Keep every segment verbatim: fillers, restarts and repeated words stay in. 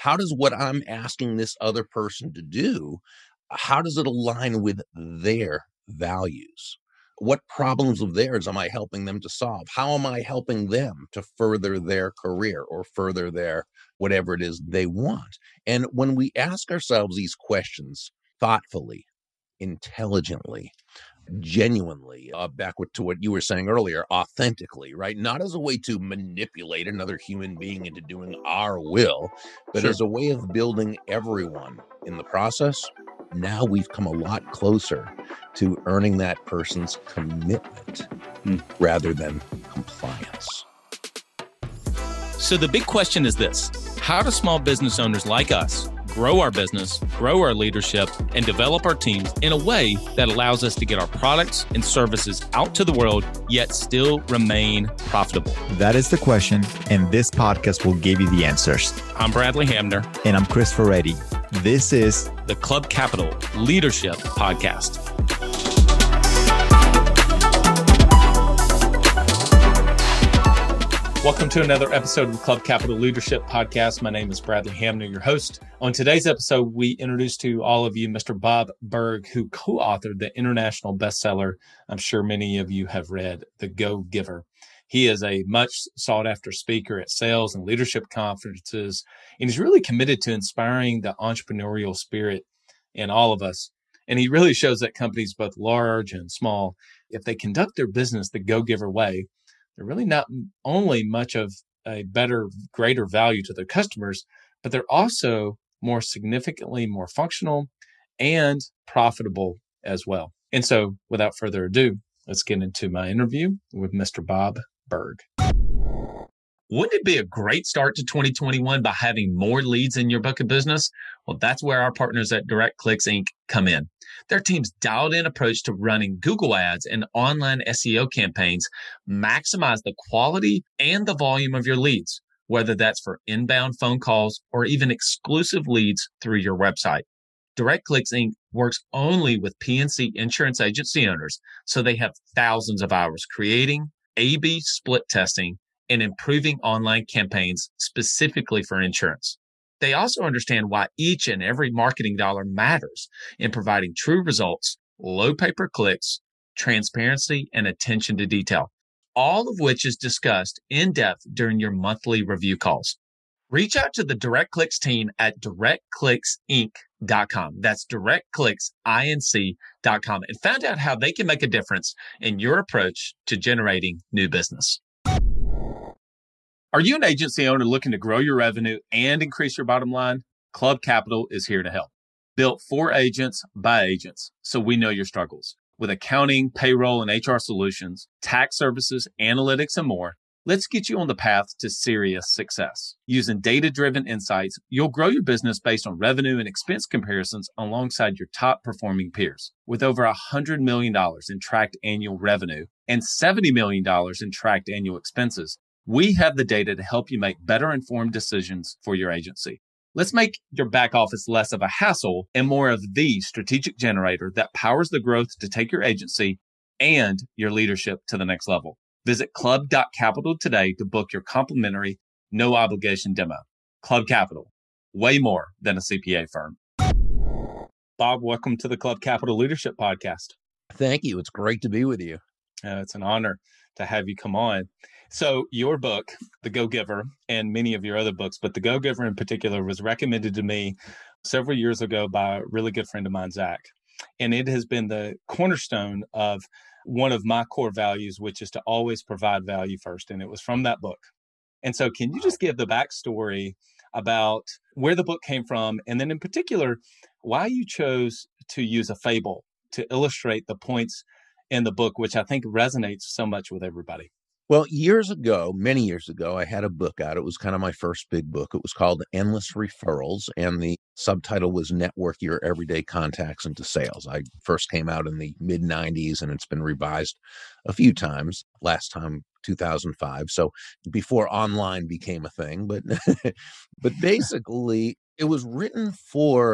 how does what I'm asking this other person to do, how does it align with their values? What problems of theirs am I helping them to solve? How am I helping them to further their career or further their whatever it is they want? And when we ask ourselves these questions thoughtfully, intelligently, genuinely, uh, back with, to what you were saying earlier, authentically, right? Not as a way to manipulate another human being into doing our will, but Sure. as a way of building everyone in the process. Now we've come a lot closer to earning that person's commitment Hmm. rather than compliance. So the big question is this: how do small business owners like us grow our business, grow our leadership, and develop our teams in a way that allows us to get our products and services out to the world, yet still remain profitable? That is the question, and this podcast will give you the answers. I'm Bradley Hamner. And I'm Chris Ferretti. This is the Club Capital Leadership Podcast. Welcome to another episode of the Club Capital Leadership Podcast. My name is Bradley Hamner, your host. On today's episode, we introduce to all of you Mister Bob Burg, who co-authored the international bestseller I'm sure many of you have read, The Go-Giver. He is a much sought-after speaker at sales and leadership conferences, and he's really committed to inspiring the entrepreneurial spirit in all of us. And he really shows that companies, both large and small, if they conduct their business the Go-Giver way, they're really not only much of a better, greater value to their customers, but they're also more significantly more functional and profitable as well. And so without further ado, let's get into my interview with Mister Bob Burg. Wouldn't it be a great start to twenty twenty-one by having more leads in your book of business? Well, that's where our partners at DirectClicks Incorporated come in. Their team's dialed-in approach to running Google Ads and online S E O campaigns maximize the quality and the volume of your leads, whether that's for inbound phone calls or even exclusive leads through your website. DirectClicks Incorporated works only with P and C insurance agency owners, so they have thousands of hours creating, A B split testing, and improving online campaigns specifically for insurance. They also understand why each and every marketing dollar matters in providing true results, low pay-per-clicks, transparency, and attention to detail, all of which is discussed in depth during your monthly review calls. Reach out to the DirectClicks team at direct clicks inc dot com. That's direct clicks inc dot com and find out how they can make a difference in your approach to generating new business. Are you an agency owner looking to grow your revenue and increase your bottom line? Club Capital is here to help. Built for agents by agents, so we know your struggles. With accounting, payroll, and H R solutions, tax services, analytics, and more, let's get you on the path to serious success. Using data-driven insights, you'll grow your business based on revenue and expense comparisons alongside your top-performing peers. With over one hundred million dollars in tracked annual revenue and seventy million dollars in tracked annual expenses, we have the data to help you make better informed decisions for your agency. Let's make your back office less of a hassle and more of the strategic generator that powers the growth to take your agency and your leadership to the next level. Visit club dot capital today to book your complimentary, no obligation demo. Club Capital, way more than a C P A firm. Bob, welcome to the Club Capital Leadership Podcast. Thank you. It's great to be with you. Uh, it's an honor to have you come on. So your book, The Go-Giver, and many of your other books, but The Go-Giver in particular was recommended to me several years ago by a really good friend of mine, Zach. And it has been the cornerstone of one of my core values, which is to always provide value first. And it was from that book. And so can you just give the backstory about where the book came from? And then in particular, why you chose to use a fable to illustrate the points in the book, which I think resonates so much with everybody. Well, years ago, many years ago, I had a book out. It was kind of my first big book. It was called Endless Referrals, and the subtitle was Network Your Everyday Contacts into Sales. I first came out in the mid nineties, and it's been revised a few times, last time two thousand five, so before online became a thing. But, but basically, it was written for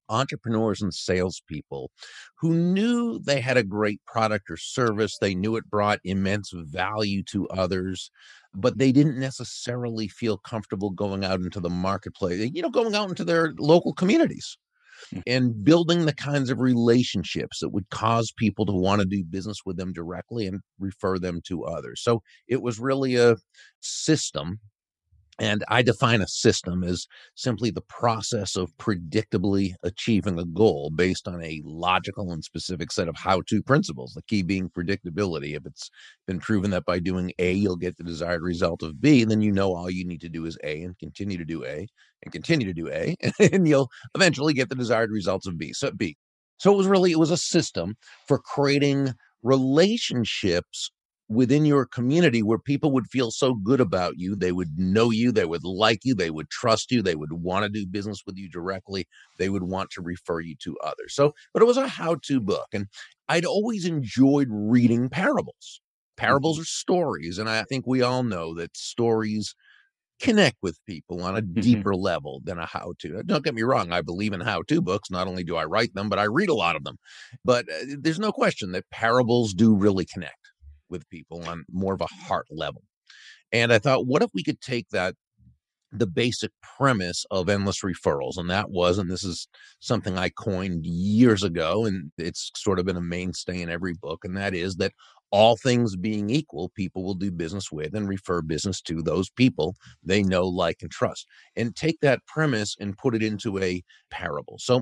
entrepreneurs and salespeople who knew they had a great product or service. They knew it brought immense value to others, but they didn't necessarily feel comfortable going out into the marketplace, you know, going out into their local communities and building the kinds of relationships that would cause people to want to do business with them directly and refer them to others. So it was really a system. And I define a system as simply the process of predictably achieving a goal based on a logical and specific set of how-to principles, the key being predictability. If it's been proven that by doing A, you'll get the desired result of B, then you know all you need to do is A and continue to do A and continue to do A, and you'll eventually get the desired results of B. So B. So it was really, it was a system for creating relationships within your community where people would feel so good about you. They would know you, they would like you, they would trust you, they would want to do business with you directly, they would want to refer you to others. So, but it was a how-to book. And I'd always enjoyed reading parables. Parables are stories. And I think we all know that stories connect with people on a deeper level than a how-to. Don't get me wrong. I believe in how-to books. Not only do I write them, but I read a lot of them. But uh, there's no question that parables do really connect with people on more of a heart level. And I thought, what if we could take that, the basic premise of endless referrals, and that was, and this is something I coined years ago, and it's sort of been a mainstay in every book, and that is that all things being equal, people will do business with and refer business to those people they know, like, and trust. And take that premise and put it into a parable. So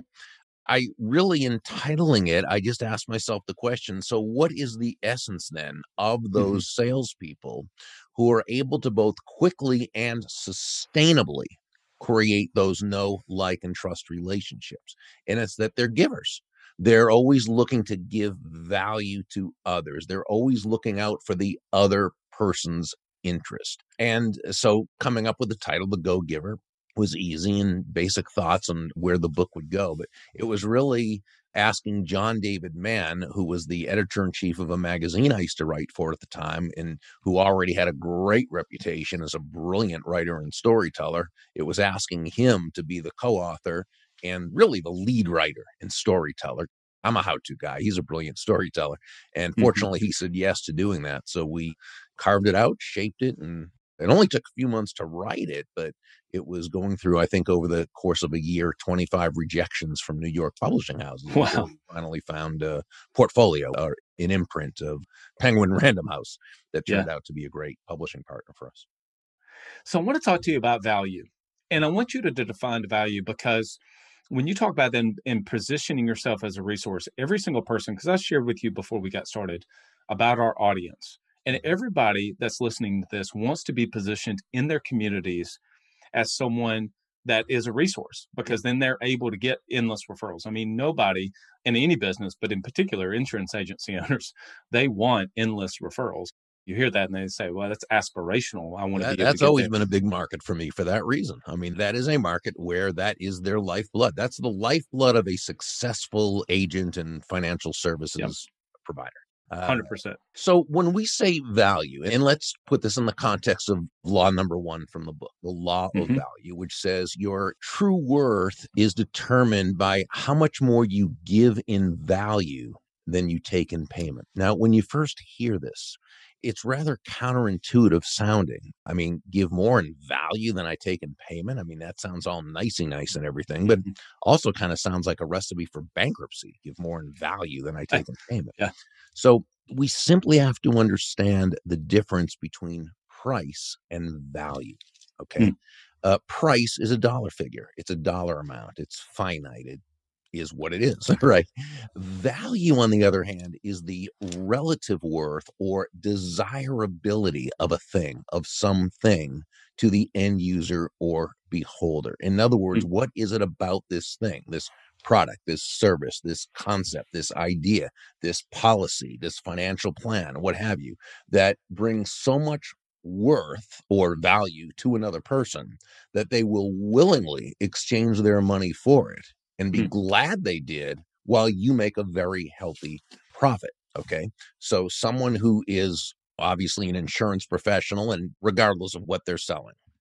I really, entitling it, I just asked myself the question, so what is the essence then of those salespeople who are able to both quickly and sustainably create those know, like, and trust relationships? And it's that they're givers. They're always looking to give value to others. They're always looking out for the other person's interest. And so coming up with the title, The Go-Giver, was easy, and basic thoughts on where the book would go. But it was really asking John David Mann, who was the editor-in-chief of a magazine I used to write for at the time, and who already had a great reputation as a brilliant writer and storyteller. It was asking him to be the co-author and really the lead writer and storyteller. I'm a how-to guy. He's a brilliant storyteller. And fortunately, he said yes to doing that. So we carved it out, shaped it, and it only took a few months to write it, but it was going through, I think, over the course of a year, twenty-five rejections from New York publishing houses. Wow. We finally found a portfolio or an imprint of Penguin Random House that turned Yeah. out to be a great publishing partner for us. So I want to talk to you about value. And I want you to, to define value, because when you talk about then in positioning yourself as a resource, every single person, because I shared with you before we got started about our audience, and everybody that's listening to this wants to be positioned in their communities as someone that is a resource, because then they're able to get endless referrals. I mean, nobody in any business, but in particular insurance agency owners, they want endless referrals. You hear that and they say, well, that's aspirational. I want to That, be able that's to get always there. been a big market for me for that reason. I mean, that is a market where that is their lifeblood. That's the lifeblood of a successful agent and financial services Yep. provider. one Uh, hundred percent. So when we say value, and let's put this in the context of law number one from the book, the law of Mhm. value, which says your true worth is determined by how much more you give in value than you take in payment. Now, when you first hear this, it's rather counterintuitive sounding. I mean, give more in value than I take in payment. I mean, that sounds all nicey nice and everything, but Mhm. also kind of sounds like a recipe for bankruptcy. Give more in value than I take in payment. Yeah. So we simply have to understand the difference between price and value. Okay. Mm. Uh, price is a dollar figure. It's a dollar amount. It's finite. It is what it is, right? Value, on the other hand, is the relative worth or desirability of a thing, of something, to the end user or beholder. In other words, Mm. what is it about this thing, this product, this service, this concept, this idea, this policy, this financial plan, what have you, that brings so much worth or value to another person that they will willingly exchange their money for it and be Mm. glad they did, while you make a very healthy profit. Okay. So someone who is obviously an insurance professional, and regardless of what they're selling,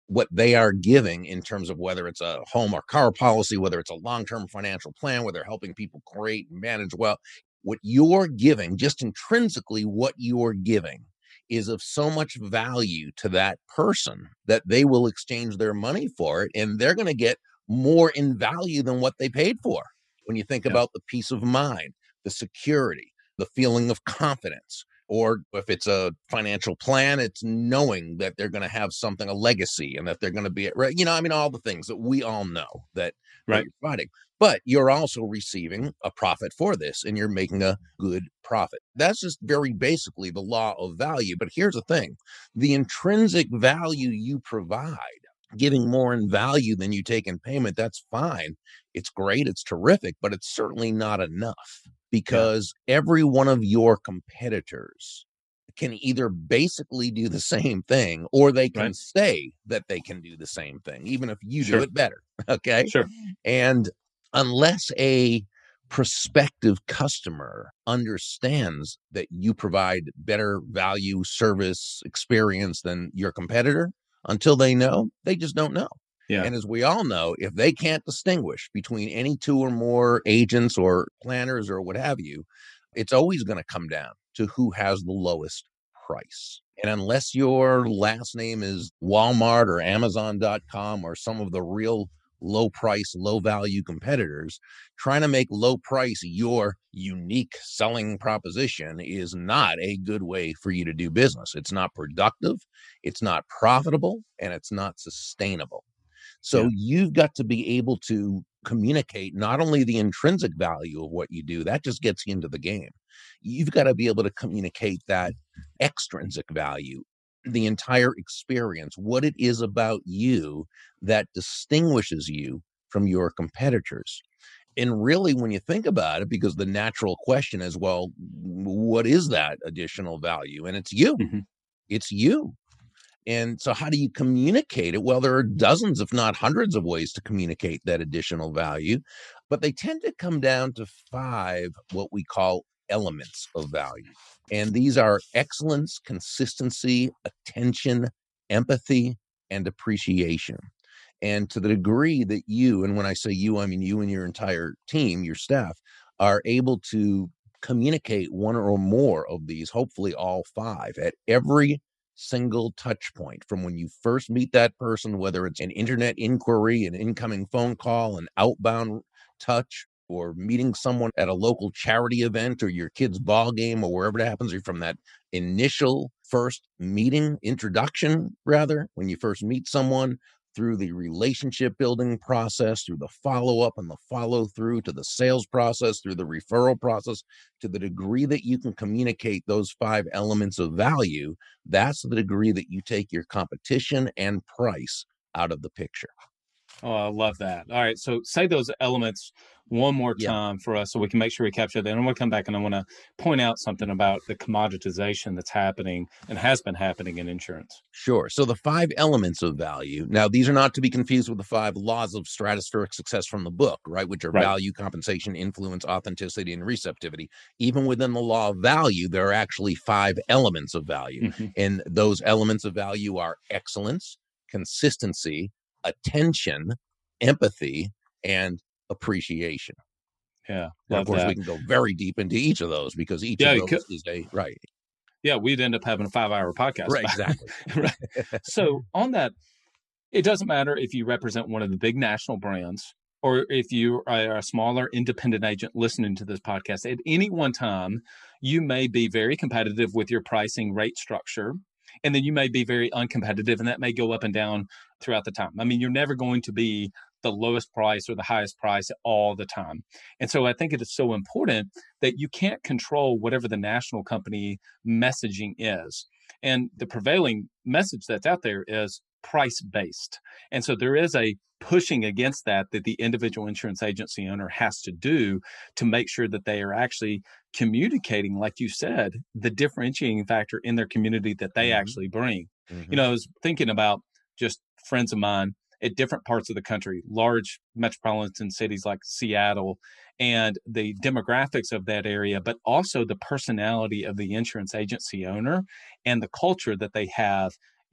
what they are giving in terms of whether it's a home or car policy, whether it's a long-term financial plan, where they're helping people create and manage wealth. What you're giving, just intrinsically what you're giving, is of so much value to that person that they will exchange their money for it, and they're going to get more in value than what they paid for. When you think Yeah. about the peace of mind, the security, the feeling of confidence, or if it's a financial plan, it's knowing that they're going to have something, a legacy, and that they're going to be, right? You know, I mean, all the things that we all know that, that Right. you're providing. But you're also receiving a profit for this, and you're making a good profit. That's just very basically the law of value. But here's the thing: the intrinsic value you provide, giving more in value than you take in payment, that's fine. It's great. It's terrific, but it's certainly not enough, because every one of your competitors can either basically do the same thing, or they can Right. say that they can do the same thing, even if you Sure. do it better. Okay. Sure. And unless a prospective customer understands that you provide better value, service, experience than your competitor, until they know, they just don't know. Yeah. And as we all know, if they can't distinguish between any two or more agents or planners or what have you, it's always going to come down to who has the lowest price. And unless your last name is Walmart or Amazon dot com or some of the real low price, low value competitors, trying to make low price your unique selling proposition is not a good way for you to do business. It's not productive, it's not profitable, and it's not sustainable. So Yeah. you've got to be able to communicate not only the intrinsic value of what you do, that just gets you into the game. You've got to be able to communicate that extrinsic value, the entire experience, what it is about you that distinguishes you from your competitors. And really, when you think about it, because the natural question is, well, what is that additional value? And it's you. Mm-hmm. It's you. And so how do you communicate it? Well, there are dozens, if not hundreds of ways to communicate that additional value, but they tend to come down to five, what we call elements of value. And these are excellence, consistency, attention, empathy, and appreciation. And to the degree that you, and when I say you, I mean you and your entire team, your staff, are able to communicate one or more of these, hopefully all five, at every single touch point, from when you first meet that person, whether it's an internet inquiry, an incoming phone call, an outbound touch, or meeting someone at a local charity event or your kid's ball game or wherever it happens, or from that initial first meeting, introduction, rather, when you first meet someone, through the relationship building process, through the follow-up and the follow-through, to the sales process, through the referral process. To the degree that you can communicate those five elements of value, that's the degree that you take your competition and price out of the picture. Oh, I love that. All right. So say those elements one more Yeah. time for us so we can make sure we capture that. And I'm going to come back and I want to point out something about the commoditization that's happening and has been happening in insurance. Sure. So the five elements of value, now these are not to be confused with the five laws of stratospheric success from the book, right? Which are Right. value, compensation, influence, authenticity, and receptivity. Even within the law of value, there are actually five elements of value. Mm-hmm. And those elements of value are excellence, consistency, attention, empathy, and appreciation. Yeah. And Love of course, that. we can go very deep into each of those, because each Yeah, of you those could. is a, right. Yeah, we'd end up having a five hour podcast. Right, about it. exactly. Right. So on that, it doesn't matter if you represent one of the big national brands or if you are a smaller independent agent listening to this podcast. At any one time, you may be very competitive with your pricing rate structure, and then you may be very uncompetitive, and that may go up and down throughout the time. I mean, you're never going to be the lowest price or the highest price all the time. And so I think it is so important that you can't control whatever the national company messaging is. And the prevailing message that's out there is price-based. And so there is a pushing against that that the individual insurance agency owner has to do to make sure that they are actually communicating, like you said, the differentiating factor in their community that they Mhm. actually bring. Mhm. You know, I was thinking about just friends of mine at different parts of the country, large metropolitan cities like Seattle, and the demographics of that area, but also the personality of the insurance agency owner and the culture that they have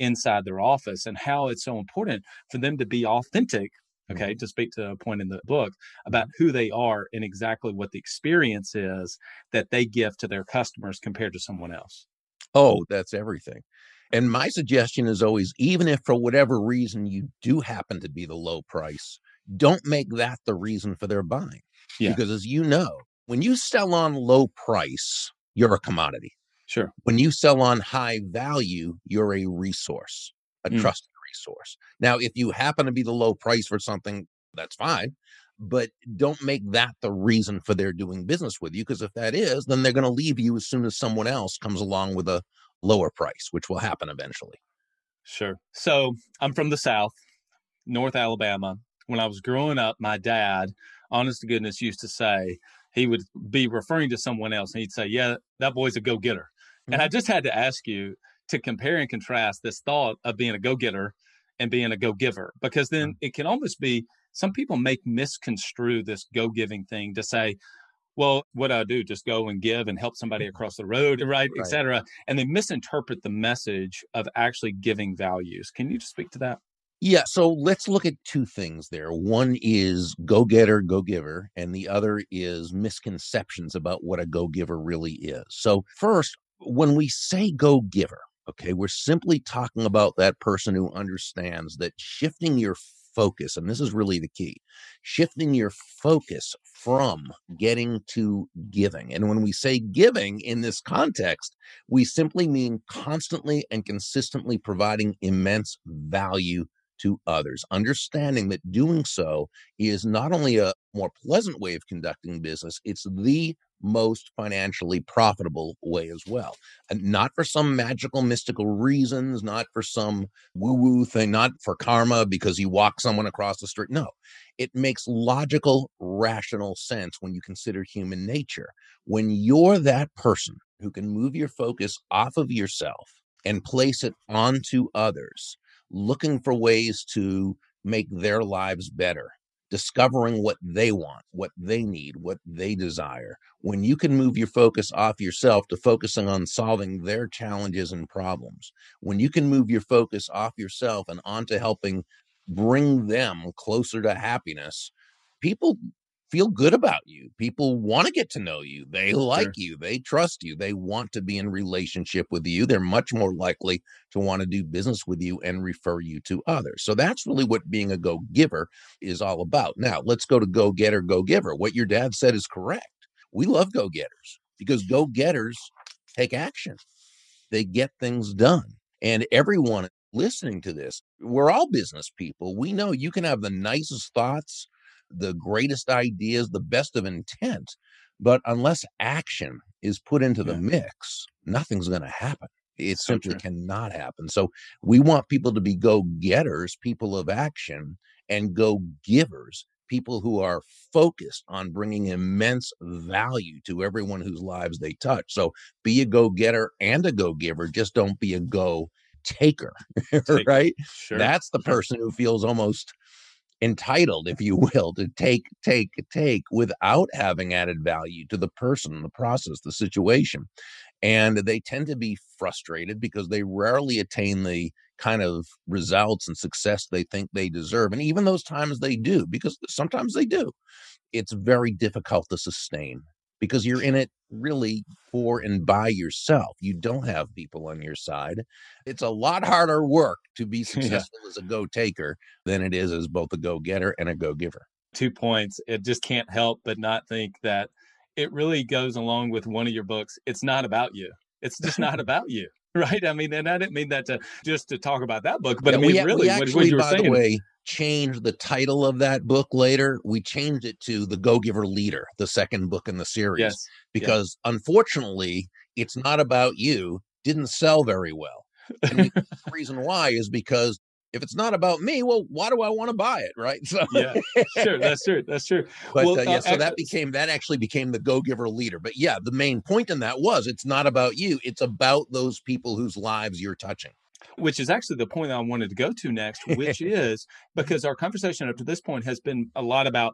inside their office, and how it's so important for them to be authentic. Okay, Mhm. to speak to a point in the book about who they are and exactly what the experience is that they give to their customers compared to someone else. Oh, that's everything. And my suggestion is always, even if for whatever reason you do happen to be the low price, don't make that the reason for their buying. Yeah, Because as you know, when you sell on low price, you're a commodity. sure. When you sell on high value, you're a resource, a Mm, trusted resource. Now, if you happen to be the low price for something, that's fine, but don't make that the reason for their doing business with you, because if that is, then they're going to leave you as soon as someone else comes along with a lower price, which will happen eventually. sure. So I'm from the South, North Alabama. When I was growing up, my dad, honest to goodness, used to say, he would be referring to someone else and he'd say, yeah, that boy's a go-getter. And I Mhm. just had to ask you to compare and contrast this thought of being a go-getter and being a go-giver, because then it can almost be, some people make misconstrue this go-giving thing to say, well, what do I do? Just go and give and help somebody across the road, right, et Right. cetera. And they misinterpret the message of actually giving values. Can you just speak to that? Yeah, so let's look at two things there. One is go-getter, go-giver, and the other is misconceptions about what a go-giver really is. So first, when we say go-giver, okay, we're simply talking about that person who understands that shifting your focus, and this is really the key, shifting your focus from getting to giving. And when we say giving in this context, we simply mean constantly and consistently providing immense value to others, understanding that doing so is not only a more pleasant way of conducting business, it's the most financially profitable way as well. And not for some magical, mystical reasons, not for some woo woo thing, not for karma because you walk someone across the street. No, it makes logical, rational sense when you consider human nature. When you're that person who can move your focus off of yourself and place it onto others, looking for ways to make their lives better, discovering what they want, what they need, what they desire. When you can move your focus off yourself to focusing on solving their challenges and problems, when you can move your focus off yourself and onto helping bring them closer to happiness, people feel good about you. People want to get to know you. They like Sure. you. They trust you. They want to be in relationship with you. They're much more likely to want to do business with you and refer you to others. So that's really what being a go-giver is all about. Now, let's go to go-getter, go-giver. What your dad said is correct. We love go-getters because go-getters take action. They get things done. And everyone listening to this, we're all business people. We know you can have the nicest thoughts, the greatest ideas, the best of intent, but unless action is put into the Yeah. mix, nothing's going to happen. It So simply true. cannot happen. So we want people to be go getters, people of action, and go givers, people who are focused on bringing immense value to everyone whose lives they touch. So be a go getter and a go giver. Just don't be a go taker, Taker. right? Sure. That's the Sure. person who feels almost entitled, if you will, to take, take, take without having added value to the person, the process, the situation. And they tend to be frustrated because they rarely attain the kind of results and success they think they deserve. And even those times they do, because sometimes they do, it's very difficult to sustain because you're in it really for and by yourself. You don't have people on your side. It's a lot harder work to be Yeah. successful as a go taker than it is as both a go getter and a go giver. Two points. It just can't help but not think that it really goes along with one of your books. It's not about you. It's just not about you. Right. I mean, and I didn't mean that to just to talk about that book, but Yeah, I we mean, a- we really, what, what actually, you were by the saying. way, changed the title of that book later. We changed it to The Go-Giver Leader, the second book in the series, Yes. Yeah. because unfortunately, it's not about you. Didn't sell very well. And we the reason why is because if it's not about me, well, why do I want to buy it, right? So Yeah. Sure. That's true. That's true. but Well, uh, uh, yeah, so that ac- became that actually became the go-giver leader. But yeah, the main point in that was it's not about you, it's about those people whose lives you're touching. which is actually the point I wanted to go to next, which is because our conversation up to this point has been a lot about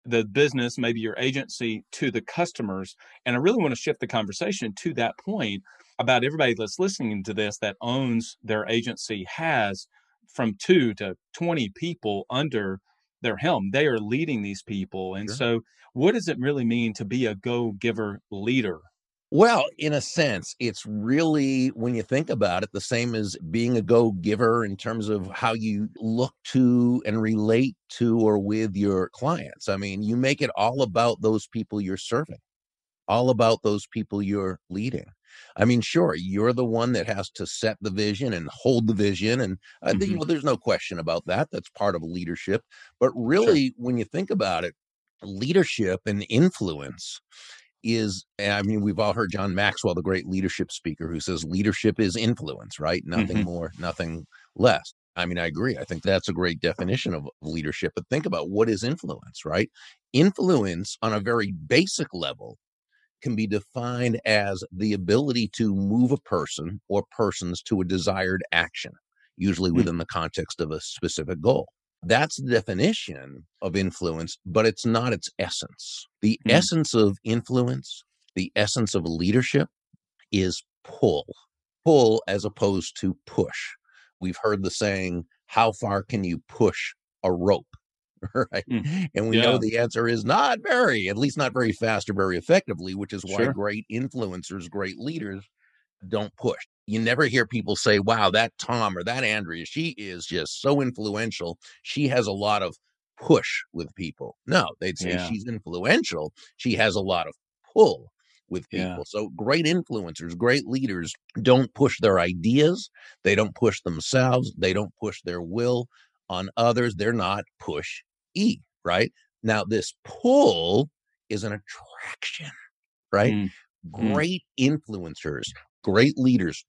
the business, maybe your agency, to the customers. And I really want to shift the conversation to that point about everybody that's listening to this that owns their agency has from two to twenty people under their helm. They are leading these people. And Sure. so what does it really mean to be a go-giver leader? Well, in a sense, it's really, when you think about it, the same as being a go-giver in terms of how you look to and relate to or with your clients. I mean, you make it all about those people you're serving, all about those people you're leading. I mean, sure, you're the one that has to set the vision and hold the vision. And uh, Mhm. you know, there's no question about that. That's part of leadership. But Sure. really, when you think about it, leadership and influence is, I mean, we've all heard John Maxwell, the great leadership speaker, who says leadership is influence, right? Nothing Mhm. more, nothing less. I mean, I agree. I think that's a great definition of leadership. But think about, what is influence, right? Influence on a very basic level can be defined as the ability to move a person or persons to a desired action, usually Mm. within the context of a specific goal. That's the definition of influence, but it's not its essence. The Mm. essence of influence, the essence of leadership, is pull. Pull as opposed to push. We've heard the saying, how far can you push a rope? Right. Mm. And we know Yeah, the answer is not very, at least not very fast or very effectively, which is why sure. great influencers, great leaders don't push. You never hear people say, wow, that Tom or that Andrea, she is just so influential. She has a lot of push with people. No, they'd say Yeah, she's influential. She has a lot of pull with yeah, people. So great influencers, great leaders don't push their ideas. They don't push themselves. They don't push their will on others. They're not push E, right? Now, this pull is an attraction, right? mm, mm, Great influencers, great leaders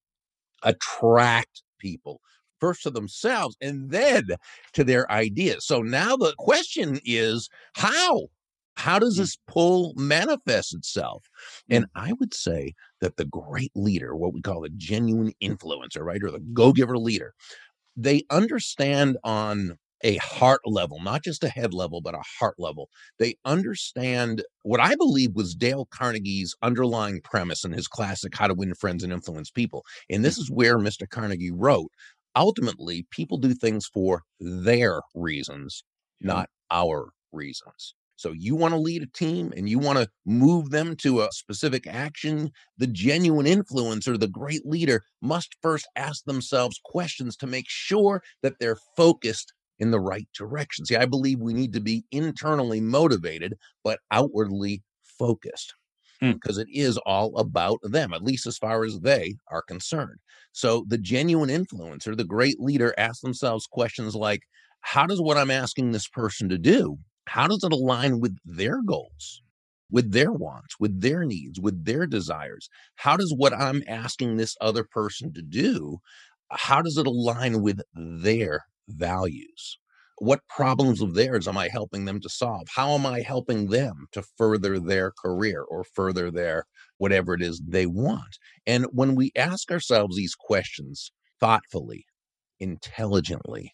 attract people first to themselves and then to their ideas. So now the question is, how? How does mm, this pull manifest itself? And mm. I would say that the great leader, what we call a genuine influencer, right, or the go-giver leader, they understand on a heart level, not just a head level, but a heart level. They understand what I believe was Dale Carnegie's underlying premise in his classic How to Win Friends and Influence People. And Mm. this is where Mister Carnegie wrote, ultimately, people do things for their reasons, Yeah. not our reasons. So you want to lead a team and you want to move them to a specific action. The genuine influencer, the great leader, must first ask themselves questions to make sure that they're focused in the right direction. See, I believe we need to be internally motivated, but outwardly focused, Mm. because it is all about them, at least as far as they are concerned. So the genuine influencer, the great leader, asks themselves questions like, how does what I'm asking this person to do, how does it align with their goals, with their wants, with their needs, with their desires? How does what I'm asking this other person to do, how does it align with their values? What problems of theirs am I helping them to solve? How am I helping them to further their career or further their whatever it is they want? And when we ask ourselves these questions thoughtfully, intelligently,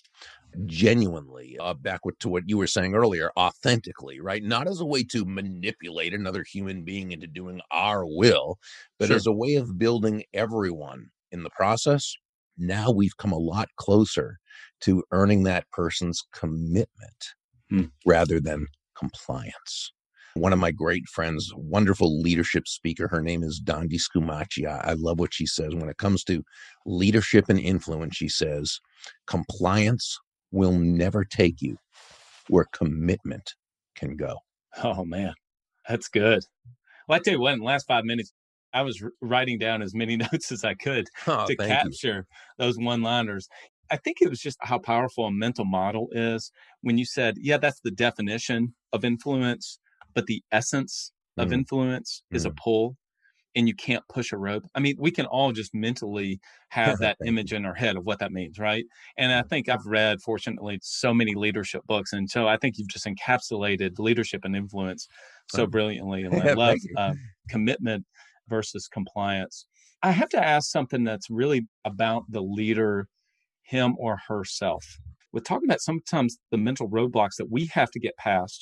genuinely, uh, back with, to what you were saying earlier, authentically, right? Not as a way to manipulate another human being into doing our will, but Sure. as a way of building everyone in the process. Now we've come a lot closer to earning that person's commitment Mm. rather than compliance. One of my great friends, wonderful leadership speaker, her name is Dondi Scumaci. I, I love what she says. When it comes to leadership and influence, she says, compliance will never take you where commitment can go. Oh, man, that's good. Well, I tell you what, in the last five minutes, I was r- writing down as many notes as I could Oh, to thank you. capture those one-liners. I think it was just how powerful a mental model is when you said, yeah, that's the definition of influence, but the essence of Mm, influence is a mm. pull, and you can't push a rope. I mean, we can all just mentally have that Thank image you. in our head of what that means, right? And I think I've read, fortunately, so many leadership books. And so I think you've just encapsulated leadership and influence so Oh, brilliantly. And I love thank you. uh, commitment versus compliance. I have to ask something that's really about the leader, him or herself. We're talking about sometimes the mental roadblocks that we have to get past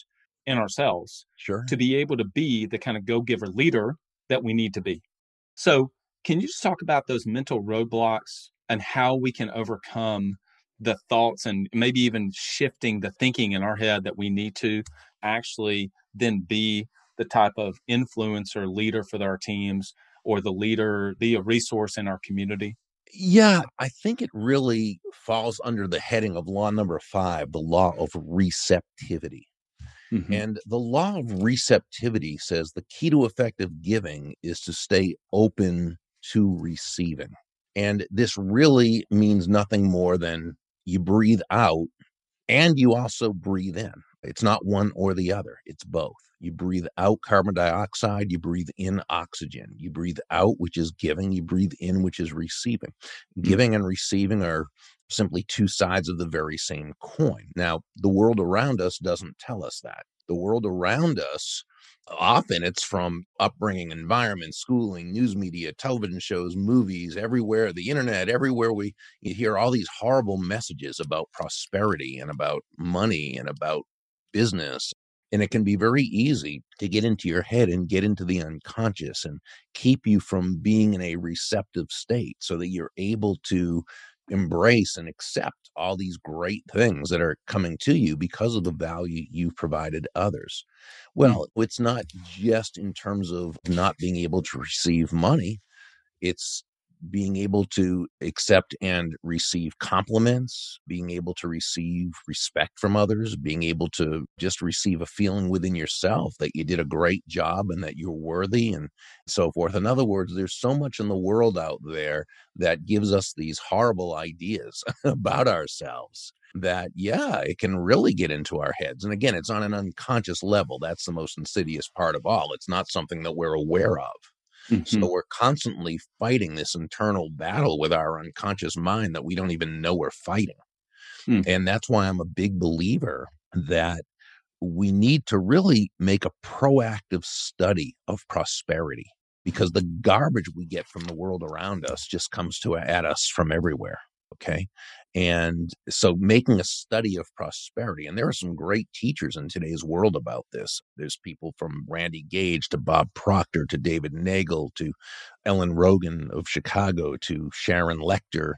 in ourselves Sure. to be able to be the kind of go-giver leader that we need to be. So can you just talk about those mental roadblocks and how we can overcome the thoughts and maybe even shifting the thinking in our head that we need to actually then be the type of influencer leader for our teams or the leader, be a resource in our community? Yeah, I think it really falls under the heading of law number five, the law of receptivity. Hmm. And the law of receptivity says the key to effective giving is to stay open to receiving. And this really means nothing more than you breathe out and you also breathe in. It's not one or the other, it's both. You breathe out carbon dioxide, you breathe in oxygen. You breathe out, which is giving, you breathe in, which is receiving. Giving and receiving are simply two sides of the very same coin. Now, the world around us doesn't tell us that. The world around us, often it's from upbringing, environment, schooling, news media, television shows, movies, everywhere, the internet, everywhere we you hear all these horrible messages about prosperity and about money and about business. And it can be very easy to get into your head and get into the unconscious and keep you from being in a receptive state so that you're able to embrace and accept all these great things that are coming to you because of the value you've provided others. Mm. Well, it's not just in terms of not being able to receive money, it's being able to accept and receive compliments, being able to receive respect from others, being able to just receive a feeling within yourself that you did a great job and that you're worthy and so forth. In other words, there's so much in the world out there that gives us these horrible ideas about ourselves that, yeah, it can really get into our heads. And again, it's on an unconscious level. That's the most insidious part of all. It's not something that we're aware of. So Hmm. we're constantly fighting this internal battle with our unconscious mind that we don't even know we're fighting. Mm. And that's why I'm a big believer that we need to really make a proactive study of prosperity because the garbage we get from the world around us just comes to at us from everywhere. Okay. And so making a study of prosperity, and there are some great teachers in today's world about this. There's people from Randy Gage to Bob Proctor to David Nagel to Ellen Rogan of Chicago to Sharon Lecter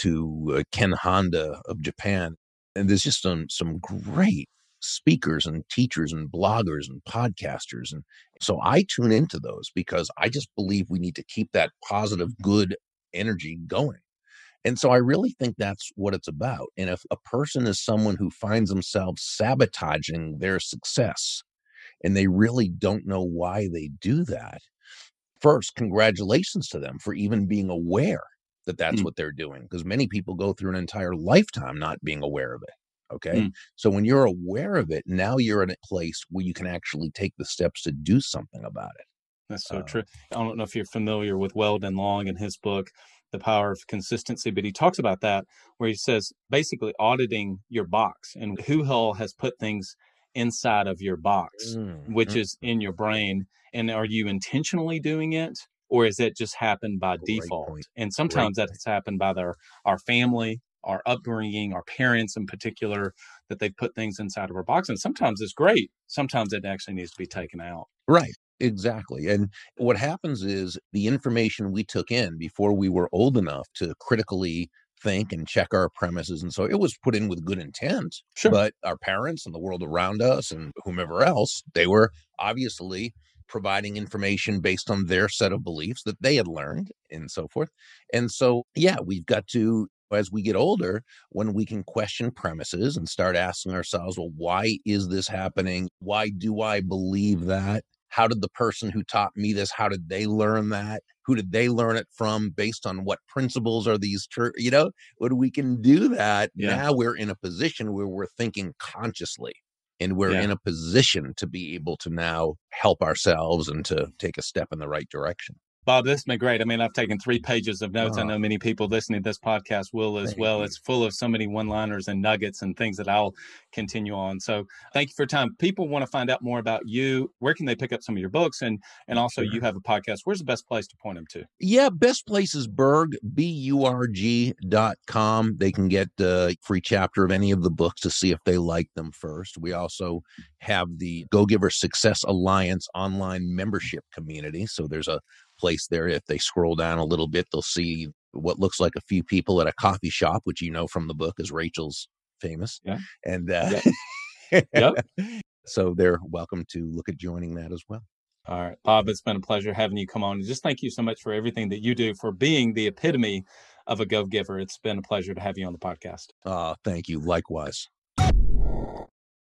to uh, Ken Honda of Japan. And there's just some, some great speakers and teachers and bloggers and podcasters. And so I tune into those because I just believe we need to keep that positive, good energy going. And so I really think that's what it's about. And if a person is someone who finds themselves sabotaging their success and they really don't know why they do that, first, congratulations to them for even being aware that that's Mm. what they're doing, because many people go through an entire lifetime not being aware of it. Okay. Mm. So when you're aware of it, now you're in a place where you can actually take the steps to do something about it. That's so Uh, true. I don't know if you're familiar with Weldon Long and his book, The Power of Consistency, but he talks about that where he says basically auditing your box and who hell has put things inside of your box, mm, which mm, is in your brain. And are you intentionally doing it or is it just happened by great default? point. And Great sometimes point. that's happened by their our family, our upbringing, our parents in particular, that they put things inside of our box. And sometimes it's great. Sometimes it actually needs to be taken out. Right. Exactly. And what happens is the information we took in before we were old enough to critically think and check our premises. And so it was put in with good intent, Sure. but our parents and the world around us and whomever else, they were obviously providing information based on their set of beliefs that they had learned and so forth. And so, yeah, we've got to, as we get older, when we can question premises and start asking ourselves, well, why is this happening? Why do I believe that? How did the person who taught me this, how did they learn that? Who did they learn it from? Based on what principles are these, tr- you know, when we can do that, Yeah. now we're in a position where we're thinking consciously and we're Yeah. in a position to be able to now help ourselves and to take a step in the right direction. Bob, this has been great. I mean, I've taken three pages of notes. I Oh, know many people listening to this podcast will as thank well. you. It's full of so many one-liners and nuggets and things that I'll continue on. So thank you for your time. People want to find out more about you. Where can they pick up some of your books? And and also you Sure. have a podcast. Where's the best place to point them to? Yeah, best place is Burg, B U R G dot com. They can get a free chapter of any of the books to see if they like them first. We also have the Go Giver Success Alliance online membership community. So there's a place there. If they scroll down a little bit, they'll see what looks like a few people at a coffee shop, which you know from the book is Rachel's famous. Yeah. And uh, Yep. Yep. so they're welcome to look at joining that as well. All right, Bob, it's been a pleasure having you come on. And just thank you so much for everything that you do, for being the epitome of a go giver. It's been a pleasure to have you on the podcast. Uh, thank you. Likewise. Well,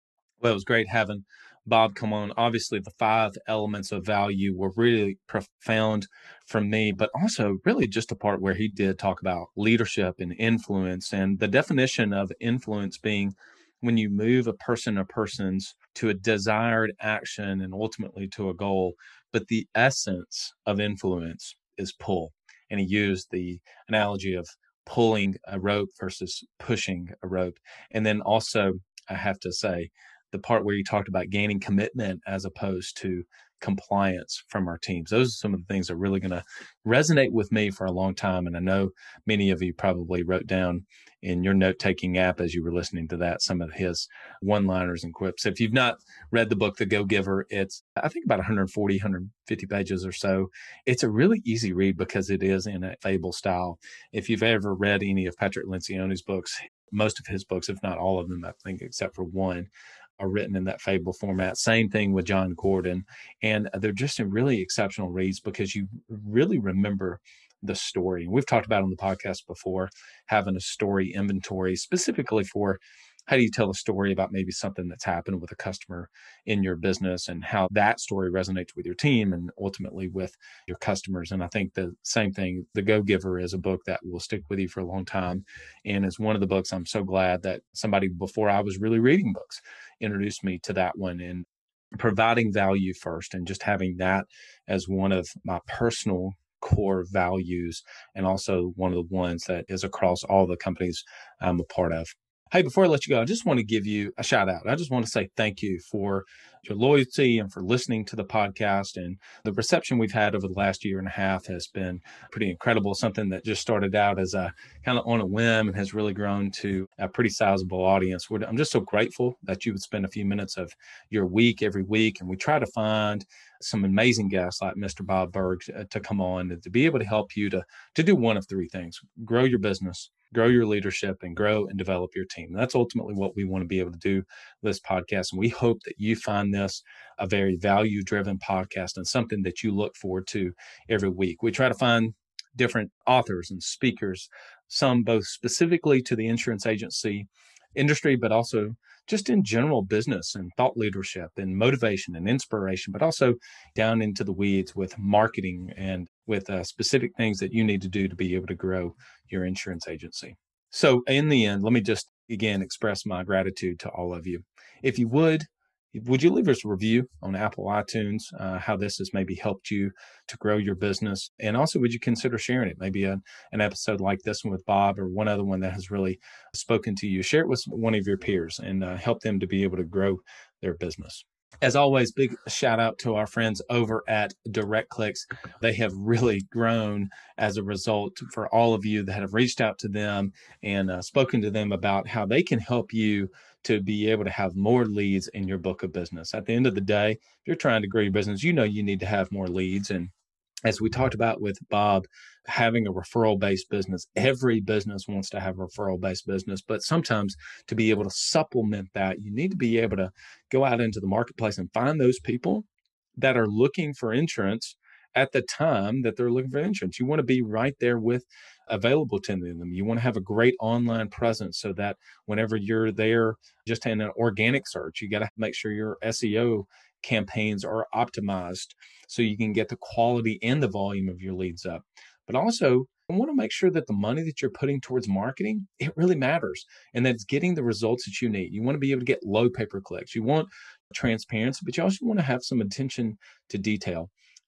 it was great having Bob come on. Obviously, the five elements of value were really profound for me, but also really just a part where he did talk about leadership and influence, and the definition of influence being when you move a person or persons to a desired action and ultimately to a goal. But the essence of influence is pull. And he used the analogy of pulling a rope versus pushing a rope. And then also, I have to say, the part where you talked about gaining commitment as opposed to compliance from our teams. Those are some of the things that are really going to resonate with me for a long time. And I know many of you probably wrote down in your note-taking app as you were listening to that, some of his one-liners and quips. If you've not read the book, The Go Giver, it's, I think, about one forty, one fifty pages or so. It's a really easy read because it is in a fable style. If you've ever read any of Patrick Lencioni's books, most of his books, if not all of them, I think, except for one, are written in that fable format. Same thing with John Gordon. And they're just really exceptional reads because you really remember the story. And we've talked about on the podcast before, having a story inventory specifically for how do you tell a story about maybe something that's happened with a customer in your business and how that story resonates with your team and ultimately with your customers. And I think the same thing, The Go Giver is a book that will stick with you for a long time. And it's one of the books I'm so glad that somebody before I was really reading books introduced me to that one, and providing value first and just having that as one of my personal core values, and also one of the ones that is across all the companies I'm a part of. Hey, before I let you go, I just want to give you a shout out. I just want to say thank you for your loyalty and for listening to the podcast. And the reception we've had over the last year and a half has been pretty incredible. Something that just started out as a kind of on a whim and has really grown to a pretty sizable audience. I'm just so grateful that you would spend a few minutes of your week every week. And we try to find some amazing guests like Mister Bob Burg to come on and to be able to help you to, to do one of three things: grow your business, grow your leadership, and grow and develop your team. That's ultimately what we want to be able to do with this podcast. And we hope that you find this a very value-driven podcast and something that you look forward to every week. We try to find different authors and speakers, some both specifically to the insurance agency industry, but also just in general business and thought leadership and motivation and inspiration, but also down into the weeds with marketing and with uh, specific things that you need to do to be able to grow your insurance agency. So in the end, let me just again express my gratitude to all of you. If you would, would you leave us a review on Apple iTunes, uh, how this has maybe helped you to grow your business? And also, would you consider sharing it? Maybe a, an episode like this one with Bob, or one other one that has really spoken to you. Share it with one of your peers and uh, help them to be able to grow their business. As always, big shout out to our friends over at DirectClicks. They have really grown as a result. For all of you that have reached out to them and uh, spoken to them about how they can help you to be able to have more leads in your book of business. At the end of the day, if you're trying to grow your business, you know you need to have more leads. And as we talked about with Bob, having a referral-based business, every business wants to have a referral-based business, but sometimes to be able to supplement that, you need to be able to go out into the marketplace and find those people that are looking for insurance at the time that they're looking for insurance. You want to be right there with available to them. You want to have a great online presence so that whenever you're there, just in an organic search, you got to make sure your S E O campaigns are optimized so you can get the quality and the volume of your leads up. But also, I want to make sure that the money that you're putting towards marketing, it really matters, and that it's getting the results that you need. You want to be able to get low pay-per-clicks. You want transparency, but you also want to have some attention to detail.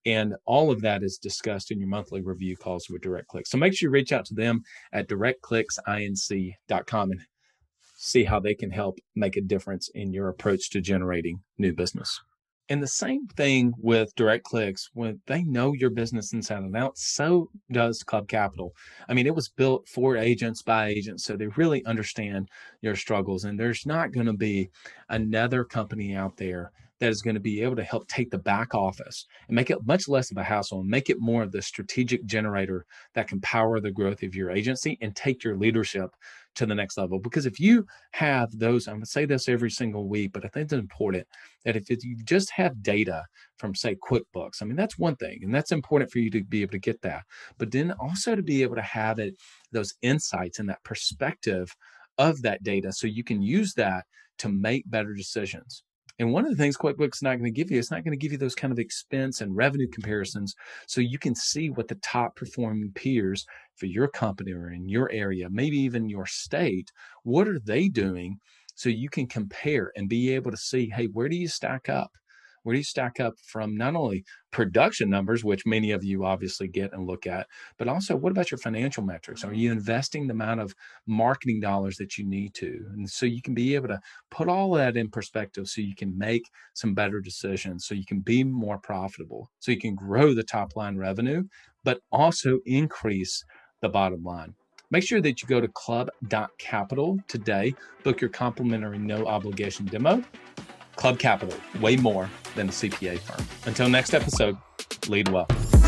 And all of that is discussed in your monthly review calls with DirectClicks. So make sure you reach out to them at direct clicks inc dot com and see how they can help make a difference in your approach to generating new business. And the same thing with DirectClicks, when they know your business inside and out, so does Club Capital. I mean, it was built for agents by agents, so they really understand your struggles. And there's not going to be another company out there that is going to be able to help take the back office and make it much less of a hassle and make it more of the strategic generator that can power the growth of your agency and take your leadership to the next level. Because if you have those, I'm going to say this every single week, but I think it's important that if you just have data from, say, QuickBooks, I mean, that's one thing, and that's important for you to be able to get that. But then also to be able to have it, those insights and that perspective of that data, so you can use that to make better decisions. And one of the things QuickBooks is not going to give you, it's not going to give you those kind of expense and revenue comparisons, so you can see what the top performing peers for your company or in your area, maybe even your state, what are they doing, so you can compare and be able to see, hey, where do you stack up? Where do you stack up from not only production numbers, which many of you obviously get and look at, but also what about your financial metrics? Are you investing the amount of marketing dollars that you need to? And so you can be able to put all that in perspective so you can make some better decisions, so you can be more profitable, so you can grow the top line revenue, but also increase the bottom line. Make sure that you go to club dot capital today, book your complimentary no obligation demo. Club Capital, way more than a C P A firm. Until next episode, lead well.